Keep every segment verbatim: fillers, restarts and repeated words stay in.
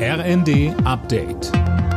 R N D Update.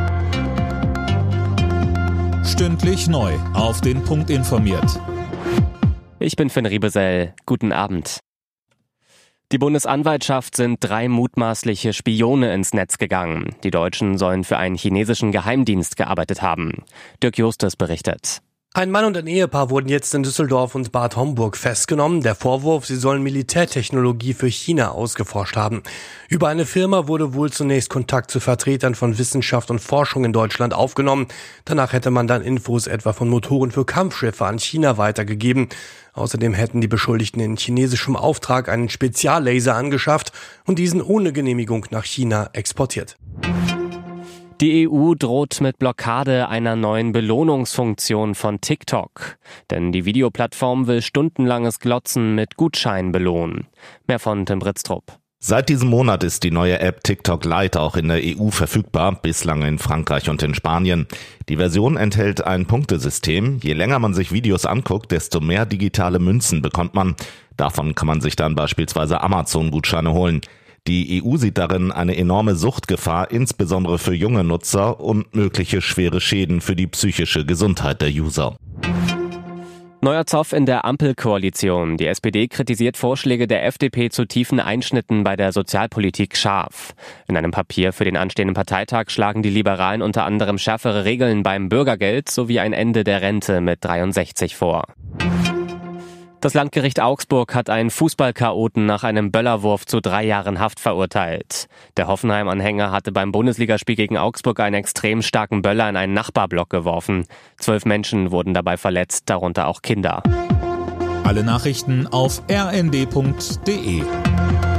Stündlich neu auf den Punkt informiert. Ich bin Finn Riebesell. Guten Abend. Die Bundesanwaltschaft sind drei mutmaßliche Spione ins Netz gegangen. Die Deutschen sollen für einen chinesischen Geheimdienst gearbeitet haben. Dirk Justus berichtet. Ein Mann und ein Ehepaar wurden jetzt in Düsseldorf und Bad Homburg festgenommen. Der Vorwurf, sie sollen Militärtechnologie für China ausgeforscht haben. Über eine Firma wurde wohl zunächst Kontakt zu Vertretern von Wissenschaft und Forschung in Deutschland aufgenommen. Danach hätte man dann Infos etwa von Motoren für Kampfschiffe an China weitergegeben. Außerdem hätten die Beschuldigten in chinesischem Auftrag einen Speziallaser angeschafft und diesen ohne Genehmigung nach China exportiert. Die E U droht mit Blockade einer neuen Belohnungsfunktion von TikTok. Denn die Videoplattform will stundenlanges Glotzen mit Gutscheinen belohnen. Mehr von Tim Britztrup. Seit diesem Monat ist die neue App TikTok Lite auch in der E U verfügbar, bislang in Frankreich und in Spanien. Die Version enthält ein Punktesystem. Je länger man sich Videos anguckt, desto mehr digitale Münzen bekommt man. Davon kann man sich dann beispielsweise Amazon-Gutscheine holen. Die E U sieht darin eine enorme Suchtgefahr, insbesondere für junge Nutzer, und mögliche schwere Schäden für die psychische Gesundheit der User. Neuer Zoff in der Ampelkoalition. Die S P D kritisiert Vorschläge der F D P zu tiefen Einschnitten bei der Sozialpolitik scharf. In einem Papier für den anstehenden Parteitag schlagen die Liberalen unter anderem schärfere Regeln beim Bürgergeld sowie ein Ende der Rente mit dreiundsechzig vor. Das Landgericht Augsburg hat einen Fußball-Chaoten nach einem Böllerwurf zu drei Jahren Haft verurteilt. Der Hoffenheim-Anhänger hatte beim Bundesligaspiel gegen Augsburg einen extrem starken Böller in einen Nachbarblock geworfen. Zwölf Menschen wurden dabei verletzt, darunter auch Kinder. Alle Nachrichten auf r n d punkt d e.